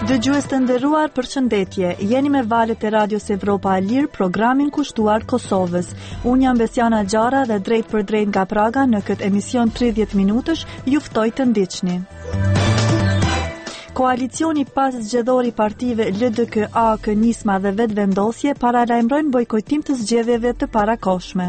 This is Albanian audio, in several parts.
Dëgjues të nderuar, përshëndetje. Jeni me valët e Radios Evropa e Lirë, programin kushtuar Kosovës. Unë jam Besiana Gjara dhe drejt për drejt nga Praga në këtë emision 30 minutësh ju ftoj të ndiqni. Koalicioni pas zgjedhor i partive LDK-A, Nisma dhe Vetvendosje paralajmërojnë bojkotim të zgjedhjeve të parakoshme.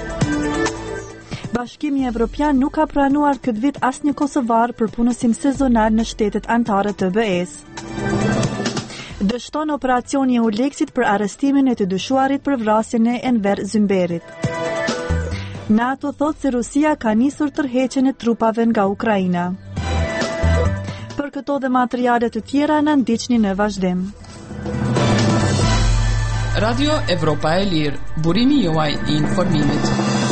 Bashkimi Evropian nuk ka pranuar këtë vit asnjë kosovar për punësim sezonal në shtetet anëtare të BE-s. Dështon operacioni e Euleksit për arrestimin e të dyshuarit për vrasjen e Enver Zymberit. NATO thot se Rusia ka nisur tërheqjen e trupave nga Ukraina. Për këto dhe materiale të tjera na ndiqni në vazhdim. Radio Evropa e Lirë, burimi juaj i informimit.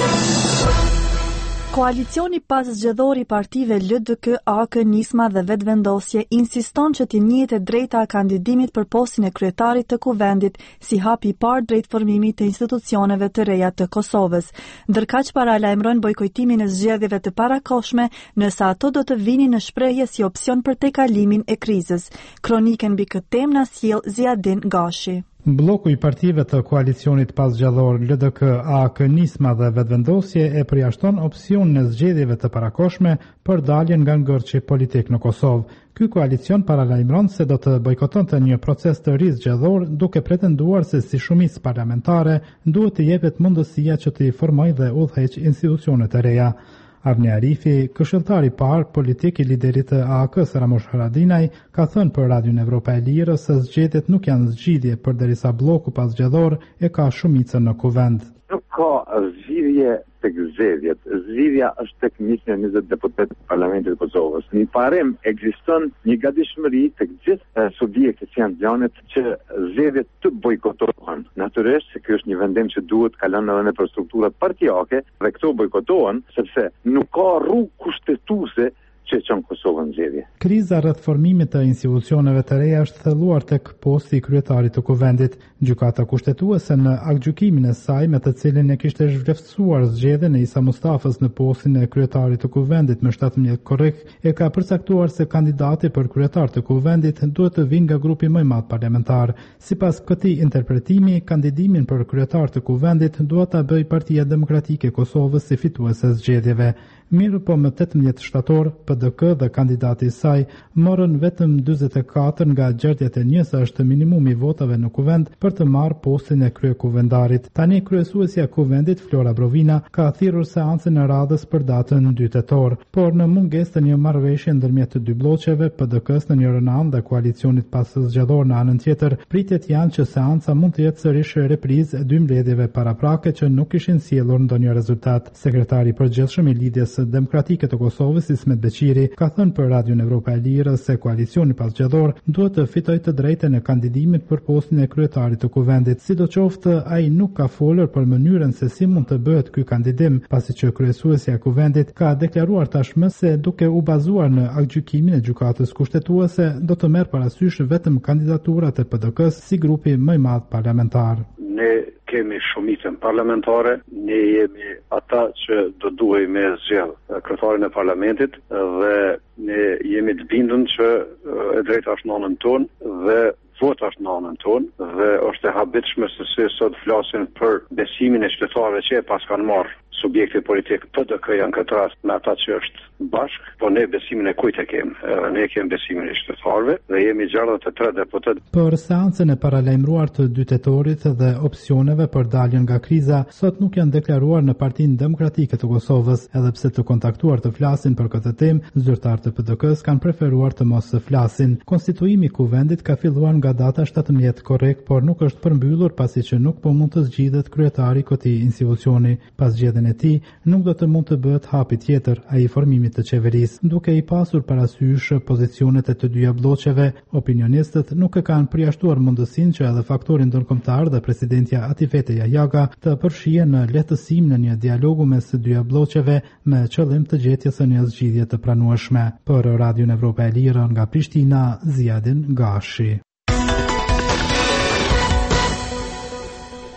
Koalicioni pas zgjedhor i partive LDK-A, Nisma dhe Vetvendosje insiston që t'i njihet e drejta e kandidimit për postin e kryetarit të kuvendit si hapi i parë drejt formimit të institucioneve të reja të Kosovës, ndërkaq paralajmërojnë bojkotimin e zgjedhjeve të parakoshme nëse ato do të vinin në shprehje si opsion për tejkalimin e krizës. Kronikën mbi këtë temë na sjell Ziadin Gashi. Bloku i partive të koalicionit pasgjallor LDK-A, Nisma dhe Vetvendosje e përjashton opsionin e zgjedhjeve të parakoshme për daljen nga ngërçi politik në Kosovë. Ky koalicion paralajmëron se do të bojkotonte një proces të ri zgjedhor, duke pretenduar se si shumicë parlamentare duhet të jepet mundësia që të i formojë dhe udhëheqë institucionet e reja. Avni Arifi, këshilltar i parë politik i liderit të AK-s Ramush Haradinaj, ka thënë për Radion Evropa e Lirë se zgjedhjet nuk janë zgjidhje përderisa bloku pasgjallor e ka shumicën në kuvend. Nuk ka zgjidhje tek zgjedhjet. Zgjidhja është tek nisja 20 deputetë të Parlamentit të Kosovës. Në parim ekziston një gatishmëri tek gjithë subjektet që janë planet që zgjedhjet të bojkotohen. Natyrisht se ky është një vendim që duhet kalon edhe në strukturat partijake dhe këto bojkotohen sepse nuk ka rrugë kushtetuese që çon Kosovën zgjedhje. Kriza rreth formimit të institucioneve të reja është thelluar tek posti i kryetarit të kuvendit. Gjykata kushtetuese në aktgjykimin e saj me të cilin e kishte zhvlerësuar zgjedhjen e Isa Mustafës në postin e kryetarit të kuvendit me 17 korrik, e ka përcaktuar se kandidati për kryetar të kuvendit duhet të vinë nga grupi më i madh parlamentar. Sipas këtij interpretimi, kandidimin për kryetar të kuvendit duhet ta bëjë Partia Demokratike e Kosovës si fituese e zgjedhjeve. Mirë po më 18 shtator, PDK dhe kandidati i saj morën vetëm 44 nga gjerdjet e një, sa është minimumi i votave në kuvend për të marrë postin e kryekuvendarit. Tani kryesuesja e kuvendit Flora Brovina ka thirrur seancën e radhës për datën 2 tetor, por në mungesë të një marrëveshje ndërmjet të dy bloqeve, PDK-s në njërin anë dhe koalicionit paszgjedhor në anën tjetër, pritet janë që seanca mund të jetë sërish reprizë e dy mbledhjeve paraprake që nuk kishin sjellur ndonjë rezultat. Sekretari i përgjithshëm i lidhjes demokratike të Kosovës, Ismet Beqiri, ka thënë për Radion Evropa e Lirë se koalicioni pasgjallor duhet të fitojë të drejtën e kandidimit për postin e kryetarit të kuvendit. Sidoqoftë, ai nuk ka folur për mënyrën se si mund të bëhet ky kandidim, pasi që kryesuesja e kuvendit ka deklaruar tashmë se duke u bazuar në aktgjykimin e gjykatës kushtetuese do të merr parasysh vetëm kandidaturat e PDK-s si grupi më i madh parlamentar. Ne kemi shumicën parlamentare, ne jemi ata që do duhej me zgjedh kryetarin e parlamentit dhe ne jemi të bindur që e drejta është në anën tonë dhe vota është në anën tonë dhe është e habitshme se sot flasin për besimin e qytetarëve që e pas kanë marrë subjekti politik. PDK janë këtë rast me ata që është bashk, po ne besimin e kujt e kemi? Ne kemi besimin e qytetarëve dhe jemi gjatë të 3 deputet. Për seancën e paralajmëruar të 2 tetorit dhe opsioneve për daljen nga kriza, sot nuk janë deklaruar në Partinë Demokratike të Kosovës, edhe pse të kontaktuar të flasin për këtë temë, zyrtarët e PDK-s kanë preferuar të mos flasin. Konstituimi i kuvendit ka filluar nga data 17 korrik, por nuk është përmbyllur pasi që nuk po mund të zgjidhet kryetari i këtij institucioni. Pas zgjedhjen e tij, nuk do të mund të bëhet hapi tjetër, ai formimit të qeverisë. Duke i pasur parasysh pozicionet e të dyja bloqeve, opinionistët nuk e kanë përjashtuar mundësinë që edhe faktori ndërkombëtar dhe presidentja Atifete Jahjaga të përfshihen në lehtësim në një dialogu mes së dyja bloqeve me qëllim të gjetjes së një zgjidhje të pranueshme. Për Radion Evropa e Lirë nga Prishtina, Ziadin Gashi.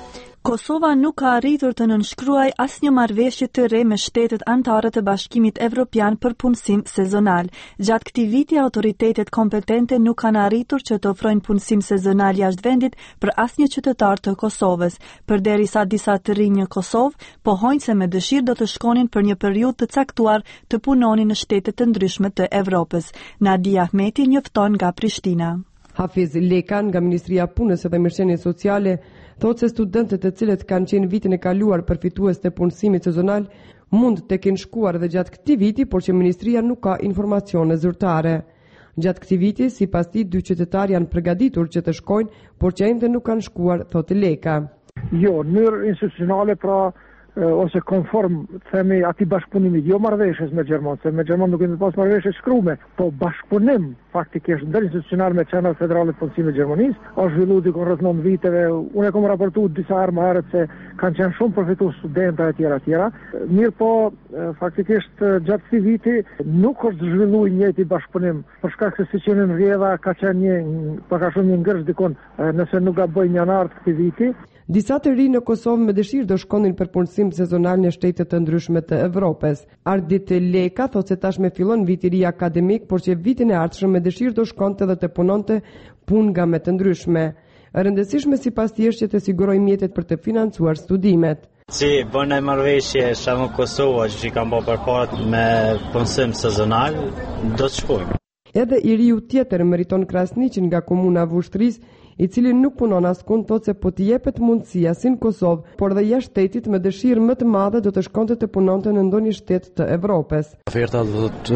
Kosova nuk ka arritur të nënshkruaj asnjë marrëveshje të re me shtetet anëtare të Bashkimit Evropian për punësim sezonal. Gjatë këtij viti, autoritetet kompetente nuk kanë arritur që të ofrojnë punësim sezonal jashtë vendit për asnjë qytetar të Kosovës, përderisa disa të rinj në Kosovë pohojnë se me dëshirë do të shkonin për një periudhë të caktuar të punonin në shtete të ndryshme të Evropës. Nadia Ahmeti njofton nga Prishtina. Hafiz Lekan nga Ministria e Punës dhe Mirëqenies Sociale thotë se studentët të cilët kanë qenë vitin e kaluar përfitues të punësimit sezonal mund të kenë shkuar edhe gjatë këtij viti, por që ministria nuk ka informacione zyrtare. Gjatë këtij viti, sipas tij, 2 qytetarë janë përgatitur që të shkojnë, por që ende nuk kanë shkuar, thotë Leka. Jo, në mënyrë institucionale, pra ose konform themi atij bashkëpunimit, jo marrëveshjes me Gjermanë, se me Gjermanë nuk kemi pas marrëveshje shkruame, po bashkëpunim faktikisht ndërinstitucional me Qendrën Federale të Punësimit të Gjermanisë, është zhvilluar diku rreth 9 viteve. Unë kam raportuar disa herë më herët se kanë qenë shumë përfitues studentë etj. Mirë po, faktikisht gjatë këtij viti nuk është zhvilluar njëjti bashkëpunim, për shkak se siç jeni rrjedha ka qenë pak a shumë një ngërsh dikon, nëse nuk gaboj në janar të këtij viti. Disa të rinj në Kosovë me dëshirë do shkonin për punësim sezonal në shtete të ndryshme të Evropës. Ardit Leka thotë se tashmë fillon viti i ri akademik, por që vitin e ardhshëm me dëshirë do shkonte dhe të punonte punë nga me të ndryshme. E rëndësishme sipas tij është që të sigurojë mjetet për të financuar studimet. Si bën ai marrëveshje shumë Kosova që kanë bërë përpara me punësim sezonal, do të shkojmë. Edhe i riu tjetër meriton Krasniqin nga komuna Vushtris, i cili nuk punon askund, thotë se po t'i jepet mundësia si në Kosovë, por dhe jashtë shtetit me dëshirë më të madhe do të shkonte të punonte në ndonjë shtet të Evropës. Ofertat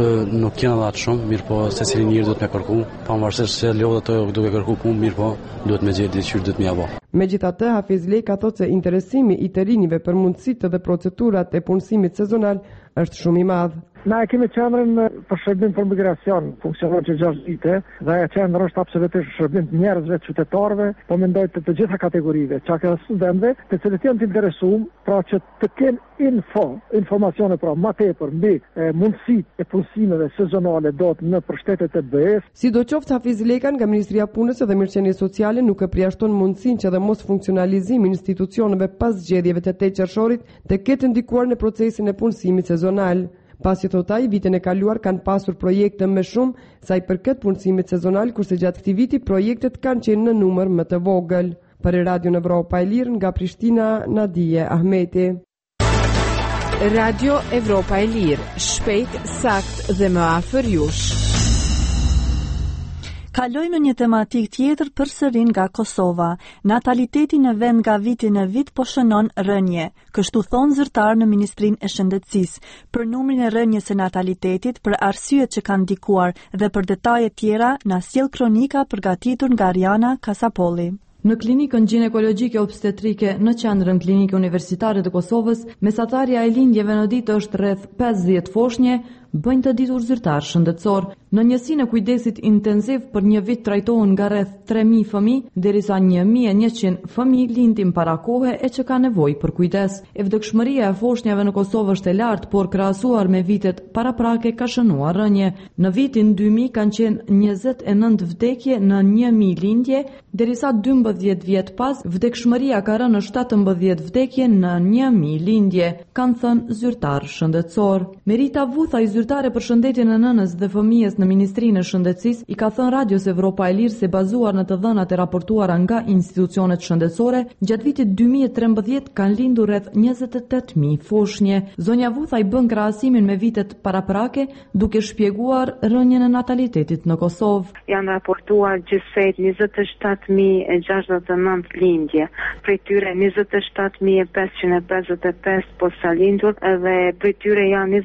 nuk janë edhe shumë, mirë po secili njeri duhet me kërku, pavarësisht se lodhet të duke kërku punë, mirë po duhet me gjetë diçka duhet më ia bë. Megjithatë, Hafiz Leka thotë se interesimi i të rinjve për mundësitë dhe procedurat e punësimit sezonal është shumë i madh. Na e kemi qendrën për shërbim për migracion, funksionon që 6 vite, dhe e qendrë është absolutisht shërbim të njerëzve, qytetarëve, po mendoj të gjitha kategorive, çka ka studentëve, të cilët janë të interesuar, pra që të kenë informacione pra më tepër mbi mundësitë e punësimeve sezonale në shtetet e BE-s. Sidoqoftë, Hafiz Lekan nga Ministria e Punës dhe Mirëqenies Sociale nuk e përjashton mundësinë që dhe mos funksionalizimi i institucioneve pas zgjedhjeve të 8 qershorit të ketë ndikuar në procesin e punësimit sezonal. Pasi thotaj, vitin e kaluar kanë pasur projekte më shumë sa i përket punësimit sezonal, kurse gjatë këtij viti projektet kanë qenë në numër më të vogël. Për Radio Evropa e Lirë nga Prishtina, Nadia Ahmeti. Radio Evropa e Lirë, shpejt, sakt dhe më afër jush. Kalojmë në një tematik tjetër përsëri nga Kosova. Nataliteti në vend nga viti në vit po shënon rënje, kështu thon zyrtar në Ministrinë e Shëndetësisë. Për numrin e rënjes së natalitetit, për arsyet që kanë ndikuar dhe për detaje tjera, na sjell kronika përgatitur nga Ariana Kasapolli. Në klinikën ginekologjike obstetrike në qendrën klinike universitare të Kosovës, mesatarja e lindjeve në ditë është rreth 50 foshnje, bëjnë të ditur zyrtar shëndetësor. Në njësinë e kujdesit intensiv për një vit trajtohen nga rreth 3000 fëmijë, derisa 1100 fëmijë lindin para kohe e që ka nevojë për kujdes. E vdekshmëria e foshnjave në Kosovë është e lartë, por krahasuar me vitet paraprake ka shënuar rënje. Në vitin 2000 kanë qenë 29 vdekje në 1000 lindje, derisa 12 vjet pas vdekshmëria ka rënë në 17 vdekje në 1000 lindje, kanë thënë zyrtar shëndetësor. Merita Vutha, zyrtare për shëndetjen e nënës dhe fëmijës në Ministrinë e Shëndetësisë, i ka thënë Radios Evropa e Lirë se bazuar në të dhënat e raportuara nga institucionet shëndetësore, gjatë vitit 2013 kanë lindur rreth 28000 foshnje. Zonja Vutha i bën krahasimin me vitet paraprake, duke shpjeguar rënjen e natalitetit në Kosovë. Janë raportuar gjithsej 27069 lindje, prej tyre 27555 posalindur dhe prej tyre janë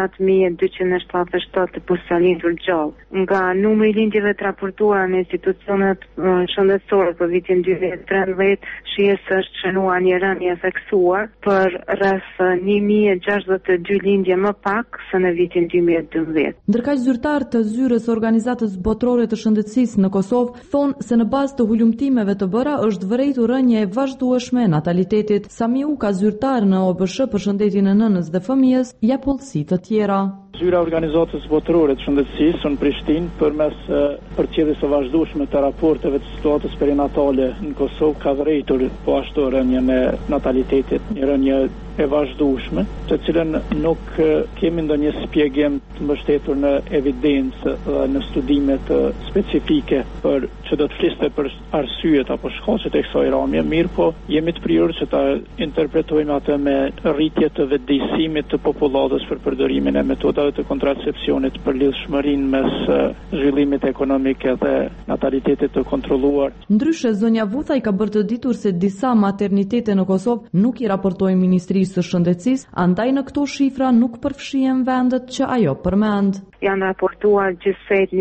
27277 të posalindur gjallë. Nga numri i lindjeve të raportuara në institucionet shëndetësore për vitin 2013, shihet se është shënuar një rënje theksuar për rreth 1062 lindje më pak se në vitin 2012. Ndërkaq zyrtar të zyrës organizatës botërore të shëndetësisë në Kosovë thonë se në bazë të hulumtimeve të bëra është vërejtur rënje e vazhdueshme e natalitetit. Sami Uka, zyrtar në OBSH për shëndetjen e nënës dhe fëmijës, jep hollësi të tjera. Zyra organizatës botërore të shëndetësisë në Prishtinë përmes përcjelljes së vazhdueshme të raporteve të situatës perinatale në Kosovë ka vërejtur po ashtu rënjën e natalitetit, një rënje e vazhdueshme, të cilën nuk kemi ndonjë shpjegim të mbështetur në evidencë dhe në studime të specifike për që do të fliste për arsyet apo shkaqet e kësaj rënje, mirë po jemi të prirur që ta interpretojmë atë me rritje të vetëdijësimit të popullatës për përdorimin e metodave të kontracepcionit për lidhshmërinë mes zhvillimit ekonomik dhe natalitetit të kontrolluar. Ndryshe, zonja Vuthaj ka bërë të ditur se disa maternitete në Kosovë nuk i raportojnë Ministrisë së Shëndetësisë, andaj në këto shifra nuk përfshihen vendet që ajo përmend. Janë raportuar gjithsej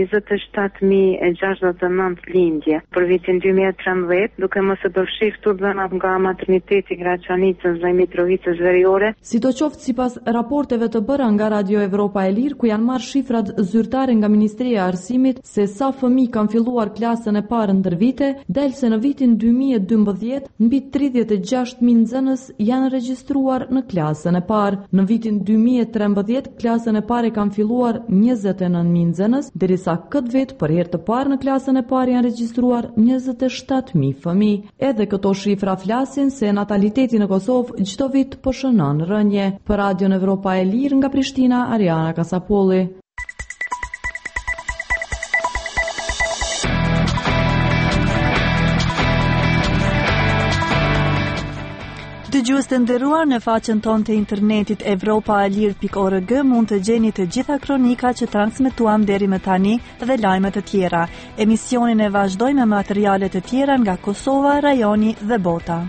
27.069 lindje për vitin 2013, duke mos e përfshirë dhënat nga materniteti Graçanicës dhe Mitrovicës Veriore. Sidoqoftë, sipas raporteve të bëra nga Radio Evropa e Lirë, ku janë marrë shifrat zyrtare nga Ministria e Arsimit se sa fëmijë kanë filluar klasën e parë ndër vite, del se në vitin 2012 mbi 36.000 nxënës janë regjistruar në klasën e parë. Në vitin 2013 klasën e parë kanë filluar 29.000 nxënës, derisa këtë vit për herë të parë në klasën e parë janë regjistruar 27.000 fëmijë. Edhe këto shifra flasin se nataliteti në Kosovë çdo vit po shënon rënje. Për Radio Evropa e Lirë nga Prishtina, Ariana Kasapolli. Dëgjues të nderuar, në faqen tonë të internetit evropaalir.org mund të gjeni të gjitha kronikat që transmetuam deri më tani dhe lajmet të tjera. Emisionin e vazhdojmë me materiale të tjera nga Kosova, rajoni dhe bota.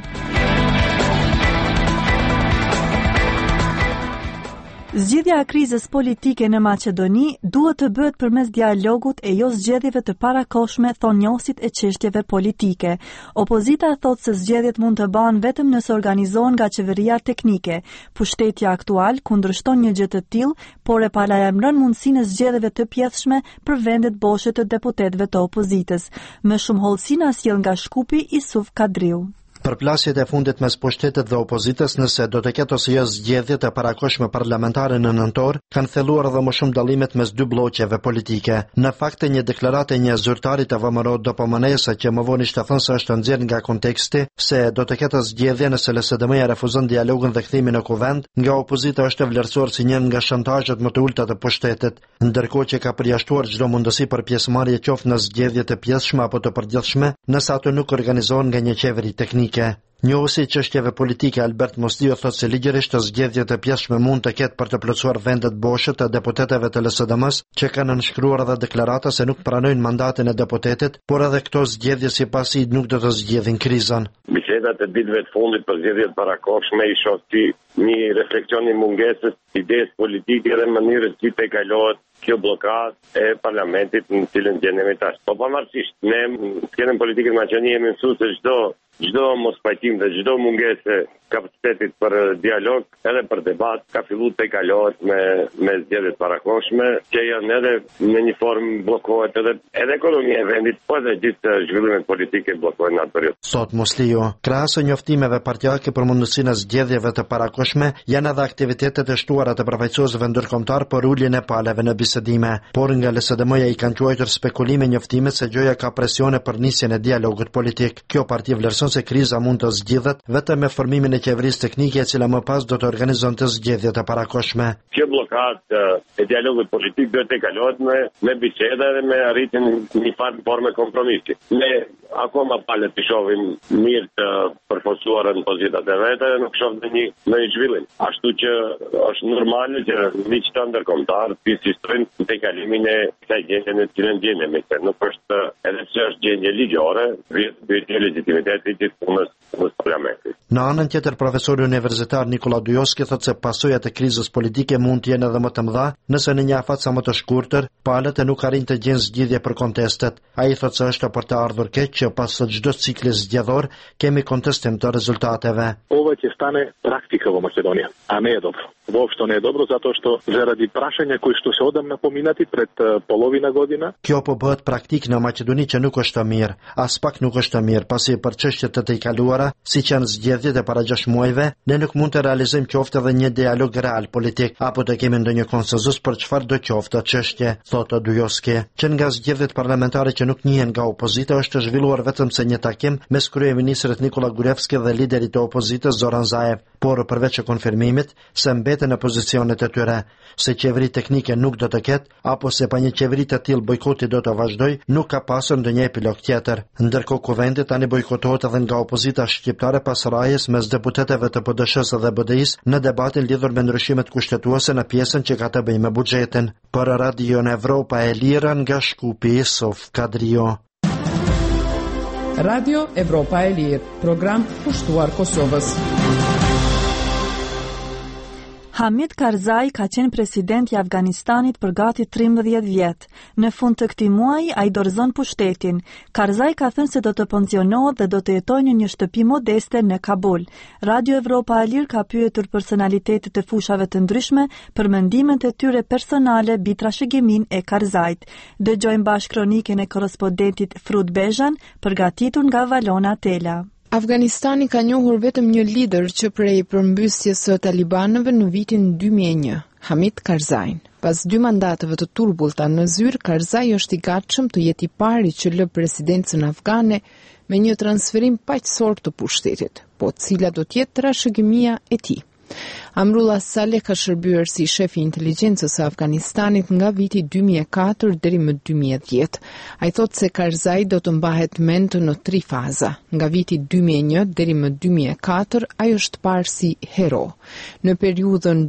Zgjidhja e krizës politike në Maqedoni duhet të bëhet përmes dialogut e jo zgjedhjeve të parakohshme, thon njohësit e çështjeve politike. Opozita thotë se zgjedhjet mund të bahen vetëm nëse organizohen nga qeveria teknike. Pushtetja aktual kundërshton një gjë të tillë, por e paralajmëron mundësinë e zgjedhjeve të pjesshme për vendet boshe të deputetëve të opozitës. Më shumë hollësi na sjell nga Shkupi Isuf Kadriu. Përplasjet e fundit mes pushtetit dhe opozitës nëse do të ketë ose jo zgjedhjet e parakohshme parlamentare në nëntor, kanë thelluar edhe më shumë dallimet mes dy bloqeve politike. Në fakt, një deklaratë e një zyrtari të VMRO Dopomanesa që më vonë ishte thënë se është nxjerrë nga konteksti se do të ketë zgjedhje nëse LSDM-ja refuzon dialogun dhe kthimin në kuvend, nga opozita është vlerësuar si një nga shantazhet më të ulta të pushtetit, ndërkohë që ka përjashtuar çdo mundësi për pjesëmarrje qoftë në zgjedhje të pjesshme apo të përgjithshme, nëse ato nuk organizohen nga një qeveri teknike. Njohësi i çështjeve politike Albert Mosliu thotë se ligjërisht zgjedhjet e pjesshme mund të ketë për të plotësuar vendet boshe të deputetëve të LSDM-s që kanë nënshkruar edhe deklarata se nuk pranojnë mandatin e deputetit, por edhe këto zgjedhje sipas i nuk do të zgjidhin krizën. Bisedat e ditëve të fundit për zgjedhjet parakohshme i shoh si një refleksion i mungesës idesë politike dhe mënyrës si të kalohet kjo blokadë e parlamentit në cilën gjendemi tash. Po pavarësisht, ne në politikën maqedoniane jemi mësuar se çdo mos pajtim dhe çdo mungesë kapacitetit për dialog edhe për debat ka filluar të kalohet me zgjedhjet parakohshme, që janë edhe në një formë bllokohet edhe ekonomia e vendit, po edhe gjithë zhvillimet politike bllokohen në atë periudhë. Sot Mosliu, krahas njoftimeve partijake për mundësinë e zgjedhjeve të parakohshme, janë edhe aktivitetet e shtuara të përfaqësuesve ndërkombëtar për uljen e paleve në bisedime, por nga LSDM-ja i kanë quajtur spekulime njoftimet se gjoja ka presione për nisjen e dialogut politik. Kjo parti vlerëson se kriza mund të zgjidhet vetëm me formimin e qeverisë teknike e cila më pas do të organizonte zgjedhjet e parakohshme. Kjo blokadë e dialogut politik duhet të kalohet me bisedë dhe me arritjen një formë kompromisi. Ne akoma palet të shohim mirë të përforcuar në pozitat e vete, nuk shohim në një zhvillim. Ashtu që është normale që miqtë ndërkombëtar të insistojnë në kalimin e kësaj gjendje në cilën gjendemi. Nuk është edhe pse është gjendje ligjore, vjet legitimiteti i punës së parlamentit. Në anën tjetër, profesori universitar Nikola Dujoski thotë se pasojat e krizës politike mund të jenë edhe më të mëdha nëse në një afat sa më të shkurtër palët e nuk arrin të gjejnë zgjidhje për kontestet. Ai thotë se është për të ardhur keq që pas çdo cikli zgjedhor kemi kontestim të rezultateve. Ова ќе стане практика во Македонија, а не е добро. Воопшто не е добро затоа што заради прашања кои што се одамна поминати пред половина година. Kjo po bëhet praktik në Maqedoni që nuk është mirë, as pak nuk është mirë, pasi për çështjet vitet të kaluara, siç janë zgjedhjet e para 6 muajve, ne nuk mund të realizojmë qoftë edhe një dialog real politik apo të kemi ndonjë konsenzus për çfarë do qoftë çështje, thotë Dujoski, që nga zgjedhjet parlamentare që nuk njihen nga opozita është zhvilluar vetëm se një takim mes kryeministrit Nikola Gruevski dhe liderit të opozitës Zoran Zaev, por përveç konfirmimit se mbeten në pozicionet e tyre, se qeveri teknike nuk do të ketë, apo se pa një qeveri të tillë bojkoti do të vazhdoj, nuk ka pasur ndonjë epilog tjetër. Ndërkohë kuvendi tani bojkotohet edhe nga opozita shqiptare pas rrahjes mes deputetëve të PDSH-s dhe BDI-s në debatin lidhur me ndryshimet kushtetuese në pjesën që ka të bëjë me buxhetin. Për Radio Evropa e Lira nga Shkupi, Sof Kadrio. Radio Evropa e Lirë, program kushtuar Kosovës. Hamid Karzai ka qenë presidenti i Afganistanit për gati 13 vjet. Në fund të këtij muaji ai dorëzon pushtetin. Karzai ka thënë se do të pensionohet dhe do të jetojë në një shtëpi modeste në Kabul. Radio Evropa e Lirë ka pyetur personalitetet e fushave të ndryshme për mendimet e tyre personale mbi trashëgimin e Karzait. Dëgjojmë bashkë kronikën e korrespondentit Frut Bezhan, përgatitur nga Valona Tela. Afganistani ka njohur vetëm një lider që prej përmbysjes së talibanëve në vitin 2001, Hamid Karzai. Pas 2 mandateve të turbullta në zyrë, Karzai është i gatshëm të jetë i pari që lë presidencën afgane me një transferim paqësor të pushtetit, po cila do të jetë trashëgimia e tij. Amrullah Saleh ka shërbyer si shef i inteligjencës së Afganistanit nga viti 2004 deri më 2010. Ai thotë se Karzai do të mbahet mend në 3 faza. Nga viti 2001 deri më 2004 ai është parë si hero. Në periudhën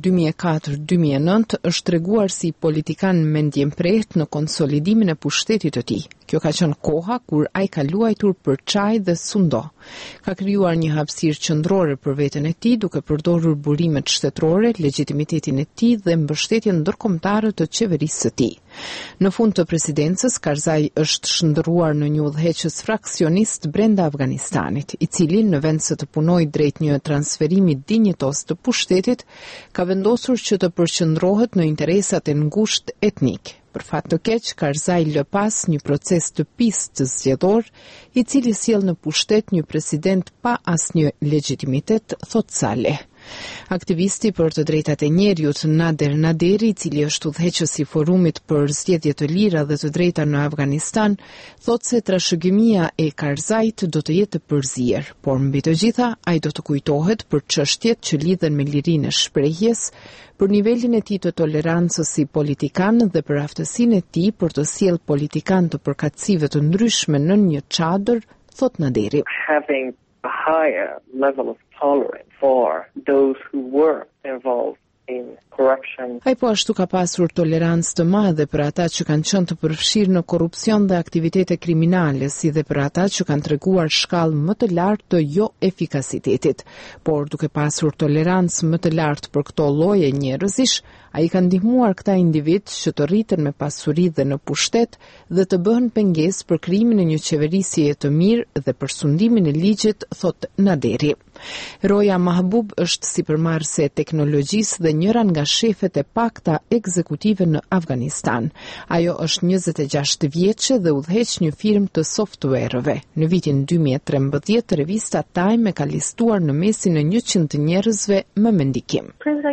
2004-2009 është treguar si politikan mendjemprehtë në konsolidimin e pushtetit të tij. Kjo ka qenë koha kur ai ka luajtur për çaj dhe sundo. Ka krijuar një hapësirë qendrore për veten e tij duke përdorur burimet shtetërore, legjitimitetin e tij dhe mbështetjen ndërkombëtare të qeverisë së tij. Në fund të presidencës, Karzai është shndërruar në një udhëheqës fraksionist brenda Afganistanit, i cili në vend se të punojë drejt një transferimi dinjitos të pushtetit, ka vendosur që të përqendrohet në interesat e ngushtë etnik. Për fat të keq, Karzai lë pas një proces të pistë zgjedhor, i cili sjell në pushtet një president pa asnjë legjitimitet, thot Saleh. Aktivisti për të drejtat e njerëzit Nader Naderi, i cili është udhëheqës i forumit për zgjedhje të lira dhe të drejta në Afganistan, thotë se trashëgimia e Karzait do të jetë e përzier, por mbi të gjitha ai do të kujtohet për çështjet që lidhen me lirinë e shprehjes, për nivelin e tij të tolerancës si politikan dhe për aftësinë e tij për të sjellë politikan të përkatësive të ndryshme në një çadër, thot Naderi. Having a higher level of tolerance for those who were involved in corruption. Ai po ashtu ka pasur tolerancë të madhe për ata që kanë qenë të përfshirë në korrupsion dhe aktivitete kriminale, si dhe për ata që kanë treguar shkallë më të lartë të jo efikasitetit. Por duke pasur tolerancë më të lartë për këto lloje njerëzish, ai ka ndihmuar këta individ që të rriten me pasuri dhe në pushtet dhe të bëhen pengesë për krijimin e një qeverisjeje të mirë dhe për sundimin e ligjit, thot Naderi. Roja Mahbub është sipërmarrëse e teknologjisë dhe njëra nga shefet e pakta ekzekutive në Afganistan. Ajo është 26 vjeçe dhe udhëheq një firmë të softvereve. Në vitin 2013, revista Time e ka listuar në mesin e 100 njerëzve më me ndikim.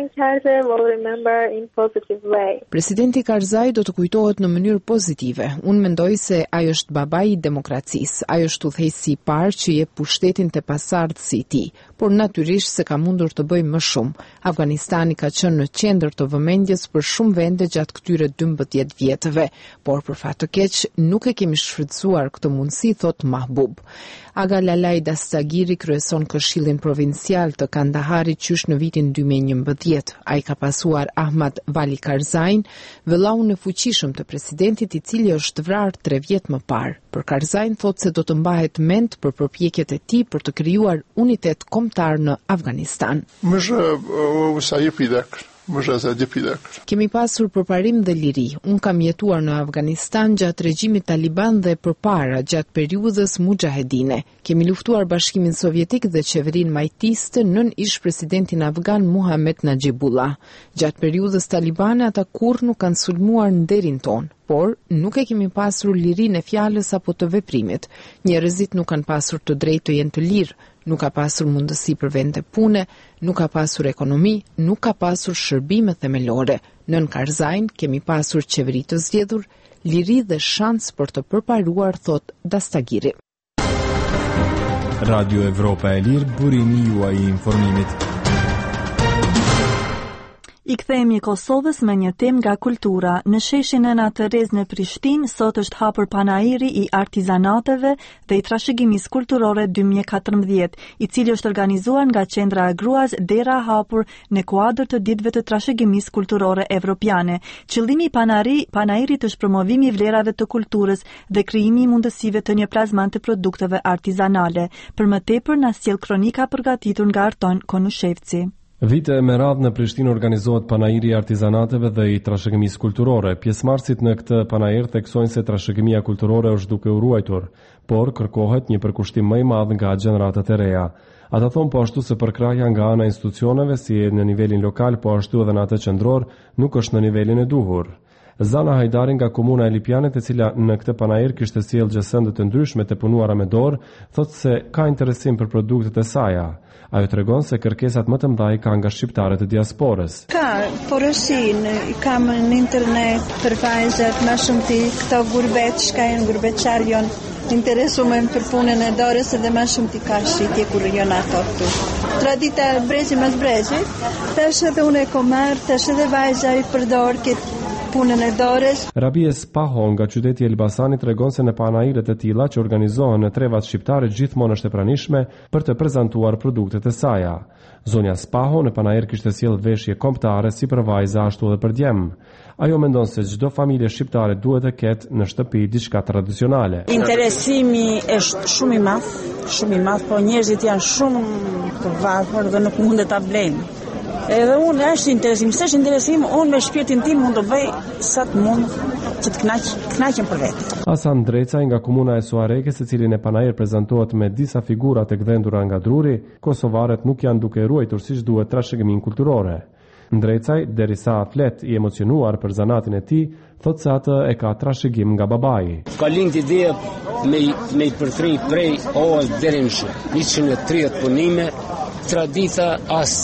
Presidenti Karzai do të kujtohet në mënyrë pozitive. Unë mendoj se ai është babai i demokracisë. Ai është udhëheqësi i parë që jep pushtetin te pasardhësi i tij, por natyrisht se ka mundur të bëjë më shumë. Afganistani ka qenë në qendër të vëmendjes për shumë vende gjatë këtyre 12 vjetëve, por për fat të keq nuk e kemi shfrytzuar këtë mundësi, thot Mahbub. Aga Lalai Dastagiri kryeson Këshillin Provincial të Kandaharit qysh në vitin 2011. Ai ka pasuar Ahmad Vali Karzain, vëllaun e fuqishëm të presidentit, i cili është vrarë 3 vjet më parë. Për Karzain thotë se do të mbahet mend për përpjekjet e tij për të krijuar unitet kombëtar në Afganistan. Kemi pasur përparim dhe liri. Unë kam jetuar në Afganistan gjatë regjimit taliban dhe përpara gjatë periudhës mujahedine. Kemi luftuar Bashkimin Sovjetik dhe qeverinë majtiste nën ish presidentin afgan Muhammed Najibullah. Gjatë periudhës talibane ata kurrë nuk kanë sulmuar nderin ton, por nuk e kemi pasur lirinë e fjalës apo të veprimit. Njerëzit nuk kanë pasur të drejtë të jenë të lirë, nuk ka pasur mundësi për vende pune, nuk ka pasur ekonomi, nuk ka pasur shërbime themelore. Nën Karzajn kemi pasur qeveri të zgjedhur, liri dhe shans për të përparuar, thot Dastagiri. Radio Evropa e Lirë, burimi juaj i informimit. I kthehemi Kosovës me një temë nga kultura. Në sheshin Nëna Terezë në Prishtinë sot është hapur panairi i artizanateve dhe i trashëgimisë kulturore 2014, i cili është organizuar nga Qendra e Gruas dera hapur në kuadër të ditëve të trashëgimisë kulturore evropiane. Qëllimi i panairit është promovimi i vlerave të kulturës dhe krijimi i mundësive të një plazman të produkteve artizanale. Për më tepër na sjell kronika përgatitur nga Arton Konushevci. Vite me radhë në Prishtinë organizohet panairi i artizanateve dhe i trashëgimisë kulturore. Pjesëmarrësit në këtë panair theksojnë se trashëgimia kulturore është duke u ruajtur, por kërkohet një përkushtim më i madh nga gjeneratat e reja. Ata thonë po ashtu se përkrahja nga ana e institucioneve si në nivelin lokal, po ashtu edhe në atë qendror, nuk është në nivelin e duhur. Zana Hajdari nga komuna e Lipjanit, e cila në këtë panair kishte sjellë gjësëndë të ndryshme të punuara me dorë, thotë se ka interesim për produktet e saj. Ajo tregon se kërkesat më të mëdha kanë nga shqiptarët e diasporës. Ka porosin, kam në internet për vajzat më shumë ti këto gurbet, shka janë gurbetçar janë interesuar për punën e dorës dhe më shumë ti ka shitje kur janë ato këtu. Tradita brezi mas brezi, tash edhe unë e kom marrë, tash edhe vajza i përdor këtë punën e dorës. Rabie Spaho nga qyteti i Elbasanit tregon se në panairet e tilla që organizohen në trevat shqiptare gjithmonë është e pranishme për të prezantuar produktet e saj. Zonja Spaho në panair kishte sjell veshje kombëtare si për vajza ashtu edhe për djem. Ajo mendon se çdo familje shqiptare duhet të ketë në shtëpi diçka tradicionale. Interesimi është shumë i madh, po njerëzit janë shumë të varfër dhe nuk mundet ta blejnë. Edhe unë është interesim, unë me shpirtin tim mund të bëj sa të mund që të kënaqem për vetë. Hasan Drecaj nga komuna e Suareke, se cilin e panair prezantohet me disa figura të gdhendura nga druri, kosovarët nuk janë duke ruajtur siç duhet trashëgiminë kulturore. Ndrecaj, derisa flet i emocionuar për zanatin e tij, thotë se atë e ka trashëgim nga babai. Ka lind ideja me i përthrej prej orë deri në 130 punime, tradita as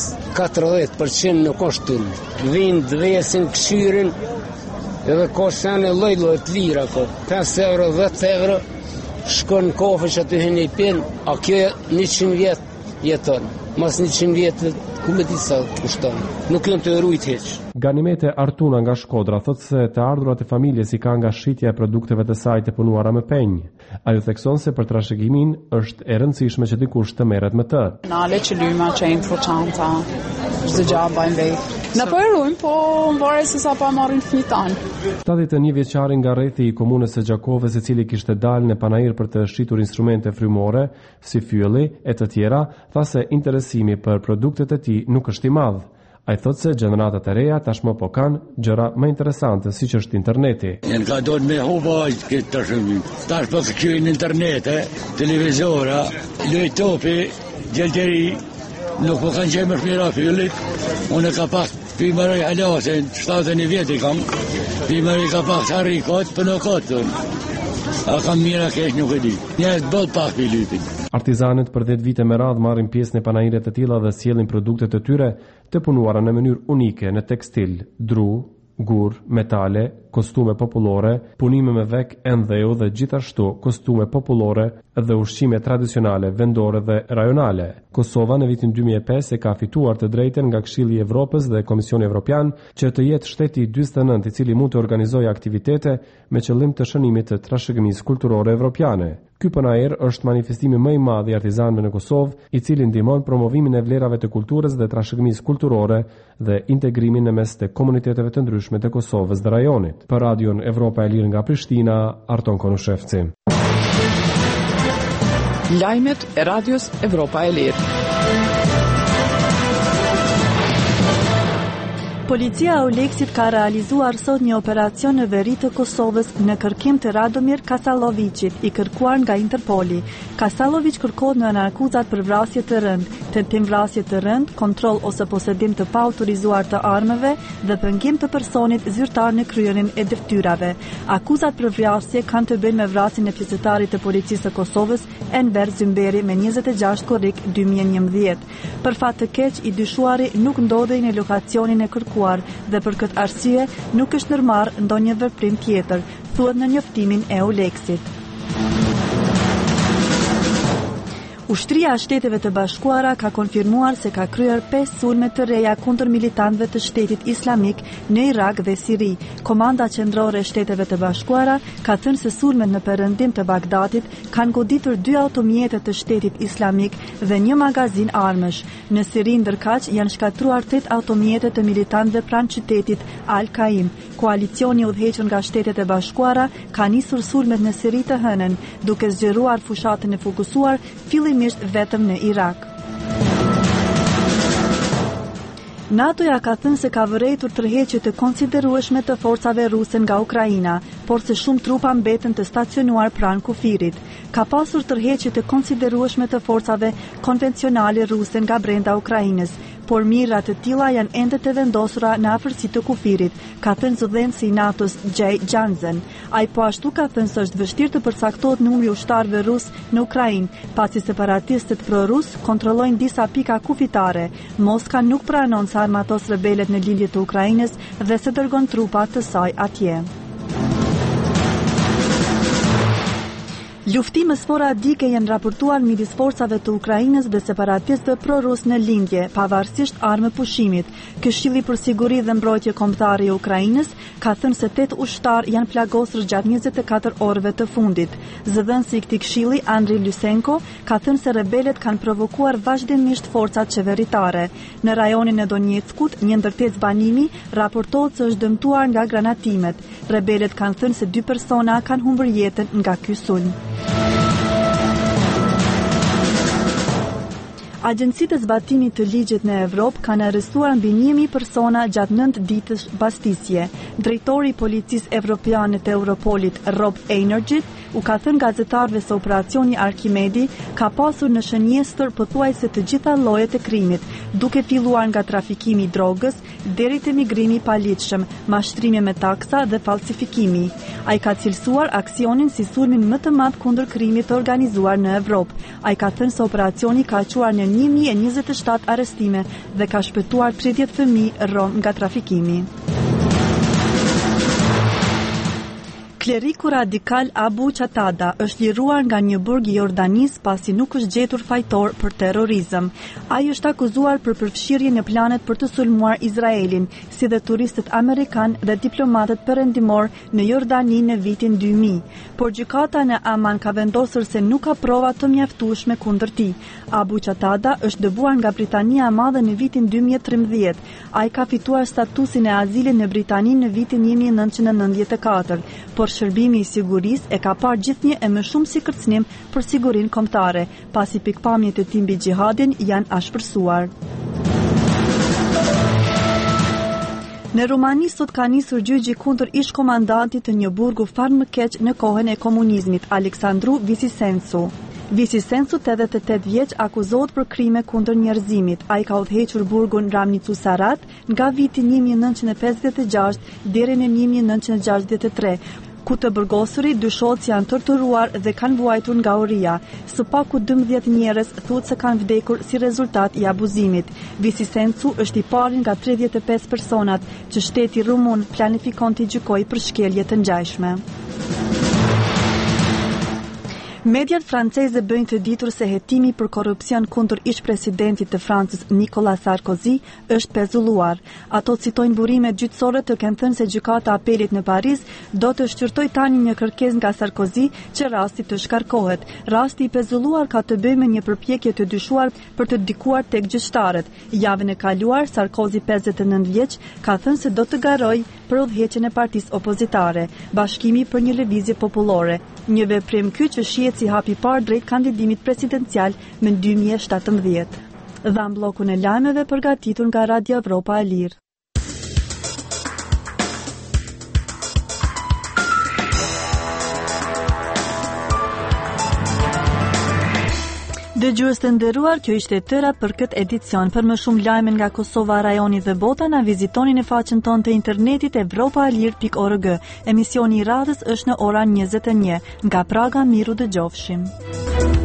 40% nuk është tëllë. Vinë dvesin, këshyrin, edhe ka sene lojlo të lira, 5 euro, 10 euro, shkon në kafe që aty hënë i pinë, a kjo 100 vjetë jeton. Mas 100 vjetë, ku me disa kushton, nuk janë të rujt heq. Ganimete Artuna nga Shkodra thotë se të ardhurat e familjes i ka nga shitja e produkteve të saj të punuara me penjë. Ajo thekson se për trashëgimin është e rëndësishme që dikush të merret me të. Nale që lyma që e importanta, çdo gjë bajnë vetë. Në po e rujmë, po më varet se sa pa marrin fëmijët tanë. 71 vjeçari nga rrethi i komunës së Gjakovës, i cili kishte dalë në panair për të shitur instrumente frymore, si fylli e të tjera, tha se interesimi për produktet e tij nuk është i madh. Ai thotë se gjeneratat e reja tashmë po kanë gjëra më interesante siç është interneti. Janë ka dorë me hubaj këtë tashmë. Tash po kërkojnë internet, televizora, laptopi, gjelteri, nuk po kanë gjë më mira fyllit. Unë ka pak primari halasen, 71 vjet i kam. Primari ka pak harrikot, për në kotën. A kam mira kesh nuk e di. Njerëz bot pak fyllitin. Artizanët për 10 vite me radhë marrin pjesë në panairet të tilla dhe sjellin produktet e tyre të punuara në mënyrë unike në tekstil, dru, gur, metale, kostume popullore, punime me vek, endheu dhe gjithashtu kostume popullore dhe ushqime tradicionale, vendore dhe rajonale. Kosova në vitin 2005 e ka fituar të drejten nga Këshilli i Evropës dhe Komisioni Evropian që të jetë shteti 49 i cili mund të organizojë aktivitete me qëllim të shënimit të trashëgimisë kulturore evropiane. Ky panair është manifestimi më i madh i artizanëve në Kosovë, i cili ndihmon promovimin e vlerave të kulturës dhe trashëgimisë kulturore dhe integrimin në mes të komuniteteve të ndryshme të Kosovës dhe rajonit. Për Radion Evropa e Lirë nga Prishtina, Arton Konushevci. Lajmet e Radios Evropa e Lirë. Policia e Oleksit ka realizuar sot një operacion në veri të Kosovës në kërkim të Radomir Kasallovicit, i kërkuar nga Interpoli. Kasallovic kërkohet në akuzat për vrasje të rënd, tentim vrasje të rënd, kontroll ose posedim të paautorizuar të armëve dhe pengim të personit zyrtar në kryerin e detyrave. Akuzat për vrasje kanë të bëjnë me vrasjen e pjesëtarit të policisë së Kosovës, Enver Zymberi, me 26 korrik 2011. Për fat të keq, i dyshuari nuk ndodhej në lokacionin e kërkuar dhe për këtë arsye nuk është ndërmarrë ndonjë veprim tjetër, thuhet në njoftimin e Oleksit. Ushtria e Shteteve të Bashkuara ka konfirmuar se ka kryer 5 sulme të reja kundër militantëve të Shtetit Islamik në Irak dhe Siri. Komanda qendrore e Shteteve të Bashkuara ka thënë se sulmet në perëndim të Bagdadit kanë goditur 2 automjete të Shtetit Islamik dhe 1 magazin armësh. Në Siri ndërkaq janë shkatruar 8 automjete të militantëve pranë qytetit Al-Qaim. Koalicioni udhëhequr nga Shtetet e Bashkuara ka nisur sulmet në Siri të hënën, duke zgjeruar fushatën e fokusuar fillimisht vetëm në Irak. NATO-ja ka thënë se ka vërejtur tërheqje të konsiderueshme të forcave ruse nga Ukraina, por se shumë trupa mbeten të stacionuar pranë kufirit. Ka pasur tërheqje të konsiderueshme të forcave konvencionale ruse nga brenda Ukrainës, por mira të tilla janë ende të vendosura në afërsi të kufirit, ka thënë zëdhënësi i NATO-s Jay Johnson. Ai po ashtu ka thënë se është vështirë të përcaktohet numri ushtarëve rus në Ukrainë, pasi separatistët pro-rus kontrollojnë disa pika kufitare. Moska nuk pranon sa armatos rebelet në lindje të Ukrainës dhe se dërgon trupa të saj atje. Luftime sporadike janë raportuar midis forcave të Ukrainës dhe separatistëve pro-rus në lindje, pavarësisht armë pushimit. Këshilli për siguri dhe mbrojtje kombëtare i Ukrainës ka thënë se 8 ushtar janë plagosur gjatë 24 orëve të fundit. Zëdhënësi i këtij këshilli, Andriy Lysenko, ka thënë se rebelet kanë provokuar vazhdimisht forcat qeveritare. Në rajonin e Donjeckut, një ndërtesë banimi raportohet se është dëmtuar nga granatimet. Rebelet kanë thënë se 2 persona kanë humbur jetën nga ky sulm. Agjencitë e zbatimit të ligjit në Evropë kanë arrestuar mbi 1000 persona gjatë 9 ditësh mbastisje. Drejtori i Policisë Evropiane të Europolit, Rob Einergjit, u ka thënë gazetarëve se operacioni Arkimedi ka pasur në shënjestër pothuajse të gjitha llojet e krimit, duke filluar nga trafikimi i drogës deri te migrimi i paligjshëm, mashtrimi me taksa dhe falsifikimi. Ai ka cilësuar aksionin si sulmin më të madh kundër krimit të organizuar në Evropë. Ai ka thënë se operacioni ka quar në 1027 arrestime dhe ka shpëtuar 30 fëmijë rom nga trafikimi. Kleriku radikal Abu Qatada është liruar nga një burg i Jordanisë pasi nuk është gjetur fajtor për terrorizëm. Ai është akuzuar për përfshirje në planet për të sulmuar Izraelin, si dhe turistët amerikan dhe diplomatët perëndimor në Jordani në vitin 2000. Por gjykata në Aman ka vendosur se nuk ka prova të mjaftueshme kundër tij. Abu Qatada është dëbuar nga Britania e Madhe në vitin 2013. Ai ka fituar statusin e azilit në Britani në vitin 1994, por shërbimi i sigurisë e ka parë gjithnjë e më shumë si kërcënim për sigurinë kombëtare, pasi pikpamjet e tij mbi xhihadin janë ashpërsuar. Në Rumani sot ka nisur gjyqi kundër ish-komandantit të një burgu farmëkeq në kohën e komunizmit, Aleksandru Visisencu. Visisencu, 88 vjeç, akuzohet për krime kundër njerëzimit. Ai ka udhëhequr burgun Ramnicu Sarat nga viti 1956 deri në 1963. Ku të burgosurit dyshohet se janë torturuar dhe kanë vuajtur nga uria. Së paku 12 njerëz thuhet se kanë vdekur si rezultat i abuzimit. Visisencu është i pari nga 35 personat që shteti rumun planifikon t'i gjykojë për shkelje të ngjashme. Mediat franceze bëjnë të ditur se hetimi për korrupsion kundër ish-presidentit të Francës Nicolas Sarkozy është pezulluar. Ato citojnë burime gjyqësore të kenë thënë se gjykata e apelit në Paris do të shqyrtojë tani një kërkesë nga Sarkozy që rasti të shkarkohet. Rasti i pezulluar ka të bëjë me një përpjekje të dyshuar për të ndikuar tek gjyqtarët. Javën e kaluar, Sarkozy, 59 vjeç, ka thënë se do të garojë për udhëheqjen e partisë opozitare, Bashkimi për një lëvizje popullore. Një veprim ky që shihet si hapi parë drejt kandidimit presidencial në 2017. Dham bllokun e lajmeve përgatitur nga Radio Evropa e Lirë. Dëgjues të nderuar, kjo ishte tëra për këtë edicion. Për më shumë lajme nga Kosova, rajoni dhe bota, na vizitoni në faqen tonë të internetit evropaalir.org. Emisioni i radhës është në orën 21. Nga Praga, miru dëgjofshim.